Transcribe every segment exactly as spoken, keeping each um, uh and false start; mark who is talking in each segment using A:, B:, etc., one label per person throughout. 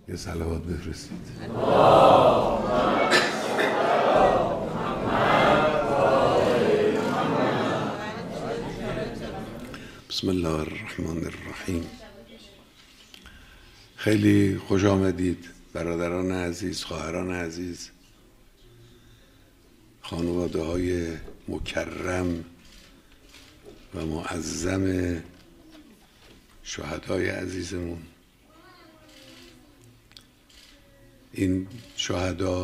A: یه صلوات بفرستید. بسم الله الرحمن الرحیم. خیلی خوش آمدید برادران عزیز، خواهران عزیز، خانواده های مکرم و معظم شهدای عزیزمون. این شهدا،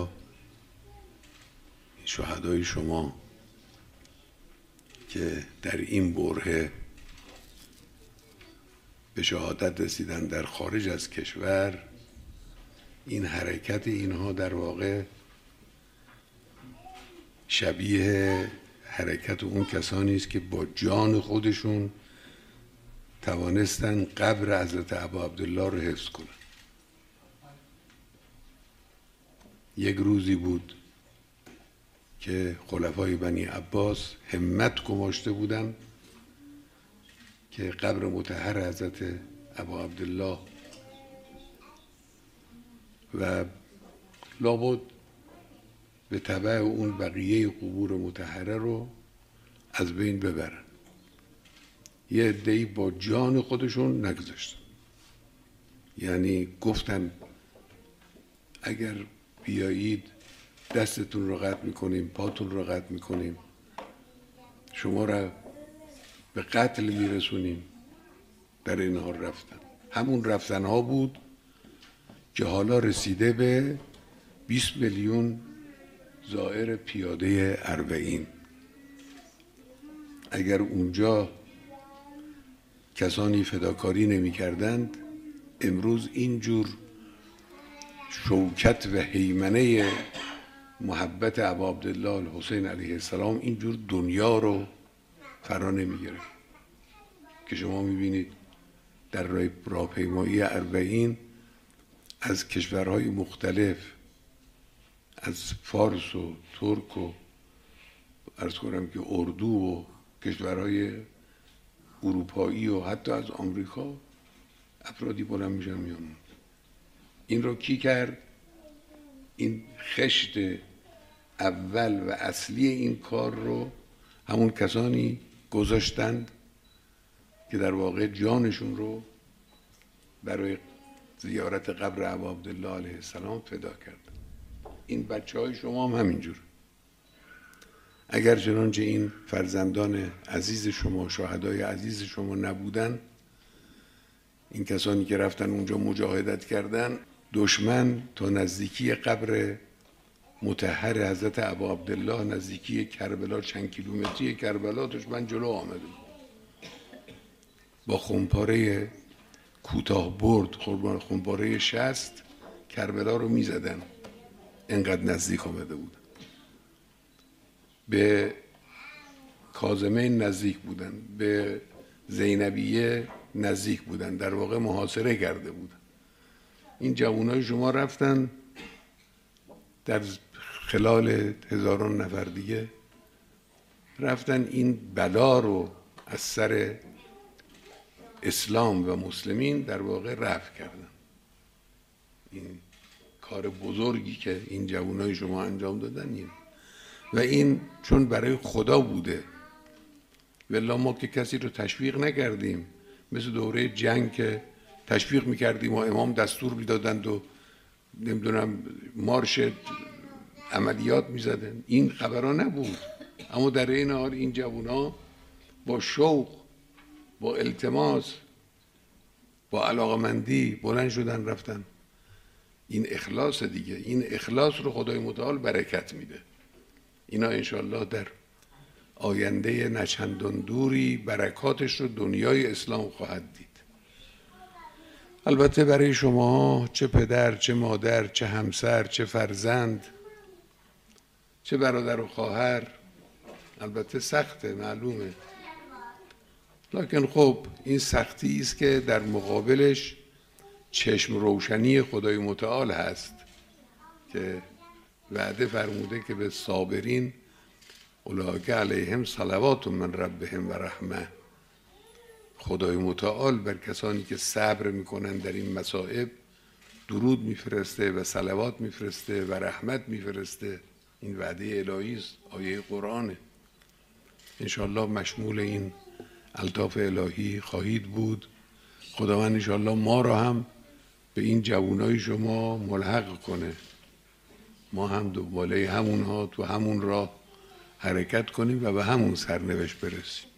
A: این شهدای شما که در این برهه به شهادت رسیدن در خارج از کشور، این حرکت اینها در واقع شبیه حرکت اون کسانی است که با جان خودشون توانستن قبر حضرت ابا عبدالله رو حفظ کنن. یک روزی بود که خلفای بنی عباس همت گماشته بودن که قبر مطهر حضرت ابا عبدالله و لابد به تبع اون بقیه قبور مطهره رو از بین ببرن. یه عده‌ای با جان خودشون نگذاشتن، یعنی گفتن اگر بیایید دستتون رو قطع میکنیم، پاتون رو قطع میکنیم، شما را به قتل میرسونیم. در این حال رفتن. همون رفتن ها بود که حالا رسیده به بیست میلیون زائر پیاده اربعین. اگر اونجا کسانی فداکاری نمی کردند، امروز اینجور شوکت و هیمنه محبت ابا عبدالله الحسین علیه السلام اینجور دنیا رو فرا نمی گرفت که شما می بینید در راهپیمایی اربعین از کشورهای مختلف، از فارس و ترک و عرض کنم که اردو و کشورهای اروپایی و حتی از آمریکا افرادی بلند میشن میان. این رو کی کرد؟ این خشت اول و اصلی این کار رو همون کسانی گذاشتند که در واقع جانشون رو برای زیارت قبر ابا عبدالله علیه السلام فدا کردند. این بچه های شما هم همینجور. اگر چنانچه این فرزندان عزیز شما، شهدای عزیز شما نبودن، این کسانی که رفتن اونجا مجاهدت کردن، دشمن تا نزدیکی قبر مطهر حضرت ابا عبدالله، نزدیکی کربلا، چند کیلومتری کربلا، دشمن جلو آمده با خمپاره کوتاه برد، خمپاره شست کربلا رو می زدن. انقدر نزدیک آمده بود. به کاظمین نزدیک بودن، به زینبیه نزدیک بودن، در واقع محاصره کرده بودن. این جوانای شما رفتن در خلال هزاران نفر دیگه رفتن این بلا رو از سر اسلام و مسلمین در واقع رفع کردن. این کار بزرگی که این جوانای شما انجام دادن این. و این چون برای خدا بوده، والله ما که کسی رو تشویق نکردیم، مثل دوره جنگ که تشویق میکردیم و امام دستور میدادند و نمیدونم مارش عملیات میزدن، این خبرها نبود. اما در این حال این جوونا با شوق، با التماس، با علاقمندی بلند شدن رفتن. این اخلاص دیگه. این اخلاص رو خدای متعال برکت میده. اینا انشالله در آینده نچندان دوری برکاتش رو دنیای اسلام خواهد دید. البته برای شما، چه پدر، چه مادر، چه همسر، چه فرزند، چه برادر و خواهر، البته سخته، معلومه. لکن خب این سختی است که در مقابلش چشم روشنی خدای متعال هست که وعده فرموده که به صابرین اولئک علیهم صلوات من ربهم و رحمه. خدای متعال بر کسانی که صبر میکنن در این مصائب درود میفرسته و صلوات میفرسته و رحمت میفرسته. این وعده الهی است، آیه قرآنه. انشالله مشمول این الطاف الهی خواهید بود. خداوند انشالله ما را هم به این جوانای شما ملحق کنه، ما هم دنباله همونها تو همون راه حرکت کنیم و به همون سرنوشت برسیم.